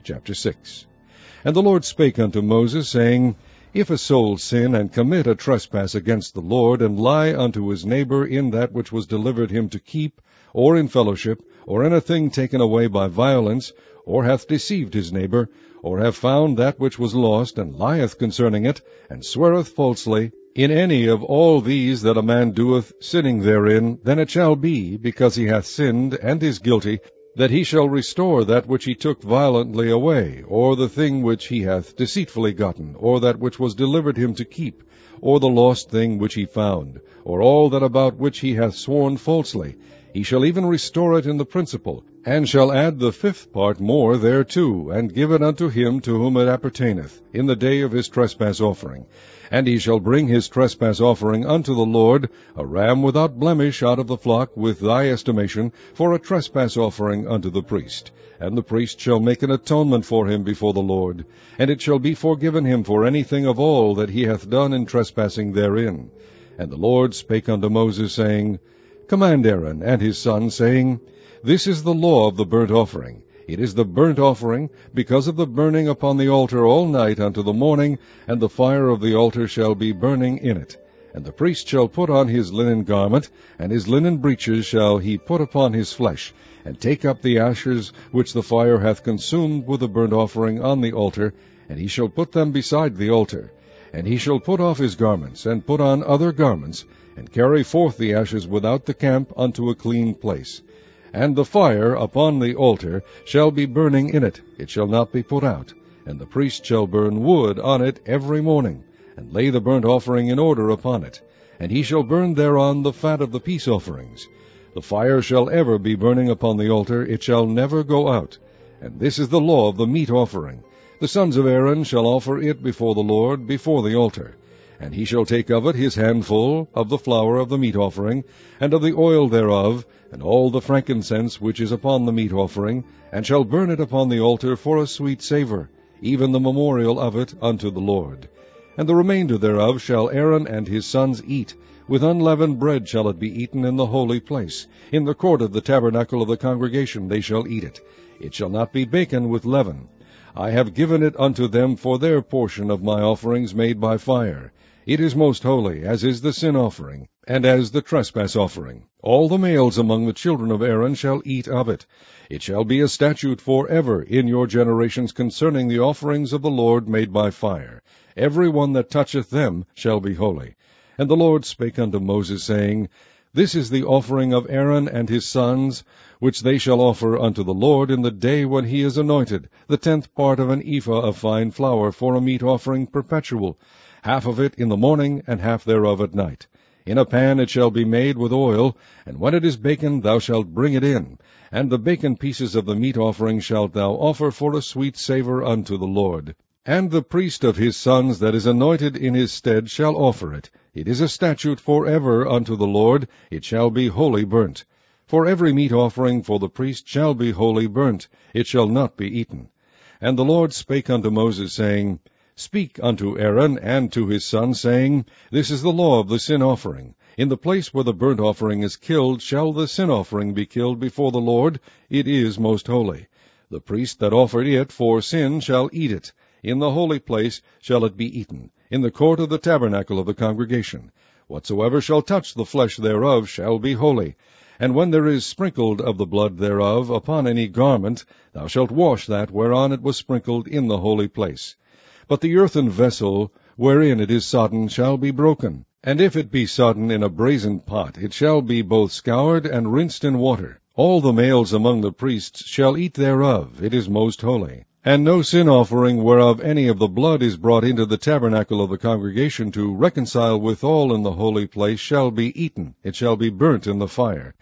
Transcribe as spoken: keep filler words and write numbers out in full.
Chapter six. And the Lord spake unto Moses, saying, If a soul sin and commit a trespass against the Lord, and lie unto his neighbor in that which was delivered him to keep, or in fellowship, or in a thing taken away by violence, or hath deceived his neighbor, or have found that which was lost, and lieth concerning it, and sweareth falsely, in any of all these that a man doeth, sinning therein, then it shall be, because he hath sinned, and is guilty, that he shall restore that which he took violently away, or the thing which he hath deceitfully gotten, or that which was delivered him to keep, or the lost thing which he found, or all that about which he hath sworn falsely. He shall even restore it in the principal, and shall add the fifth part more thereto, and give it unto him to whom it appertaineth, in the day of his trespass offering. And he shall bring his trespass offering unto the Lord, a ram without blemish out of the flock, with thy estimation, for a trespass offering unto the priest. And the priest shall make an atonement for him before the Lord, and it shall be forgiven him for anything of all that he hath done in trespassing therein. And the Lord spake unto Moses, saying, Command Aaron and his sons, saying, This is the law of the burnt offering. It is the burnt offering, because of the burning upon the altar all night unto the morning, and the fire of the altar shall be burning in it. And the priest shall put on his linen garment, and his linen breeches shall he put upon his flesh, and take up the ashes which the fire hath consumed with the burnt offering on the altar, and he shall put them beside the altar. And he shall put off his garments, and put on other garments, and carry forth the ashes without the camp unto a clean place. And the fire upon the altar shall be burning in it, it shall not be put out. And the priest shall burn wood on it every morning, and lay the burnt offering in order upon it. And he shall burn thereon the fat of the peace offerings. The fire shall ever be burning upon the altar, it shall never go out. And this is the law of the meat offering. The sons of Aaron shall offer it before the Lord, before the altar. And he shall take of it his handful of the flour of the meat offering, and of the oil thereof, and all the frankincense which is upon the meat offering, and shall burn it upon the altar for a sweet savour, even the memorial of it unto the Lord. And the remainder thereof shall Aaron and his sons eat. With unleavened bread shall it be eaten in the holy place. In the court of the tabernacle of the congregation they shall eat it. It shall not be baken with leaven. I have given it unto them for their portion of my offerings made by fire. It is most holy, as is the sin offering, and as the trespass offering. All the males among the children of Aaron shall eat of it. It shall be a statute for ever in your generations concerning the offerings of the Lord made by fire. Every one that toucheth them shall be holy. And the Lord spake unto Moses, saying, This is the offering of Aaron and his sons, which they shall offer unto the Lord in the day when he is anointed, the tenth part of an ephah of fine flour for a meat offering perpetual, half of it in the morning, and half thereof at night. In a pan it shall be made with oil, and when it is baken thou shalt bring it in. And the baken pieces of the meat offering shalt thou offer for a sweet savour unto the Lord. And the priest of his sons that is anointed in his stead shall offer it. It is a statute for ever unto the Lord, it shall be wholly burnt. For every meat offering for the priest shall be wholly burnt, it shall not be eaten. And the Lord spake unto Moses, saying, Speak unto Aaron and to his sons, saying, This is the law of the sin offering. In the place where the burnt offering is killed shall the sin offering be killed before the Lord. It is most holy. The priest that offered it for sin shall eat it. In the holy place shall it be eaten, in the court of the tabernacle of the congregation. Whatsoever shall touch the flesh thereof shall be holy. And when there is sprinkled of the blood thereof upon any garment, thou shalt wash that whereon it was sprinkled in the holy place. But the earthen vessel wherein it is sodden shall be broken. And if it be sodden in a brazen pot, it shall be both scoured and rinsed in water. All the males among the priests shall eat thereof. It is most holy. And no sin offering whereof any of the blood is brought into the tabernacle of the congregation to reconcile withal in the holy place shall be eaten. It shall be burnt in the fire.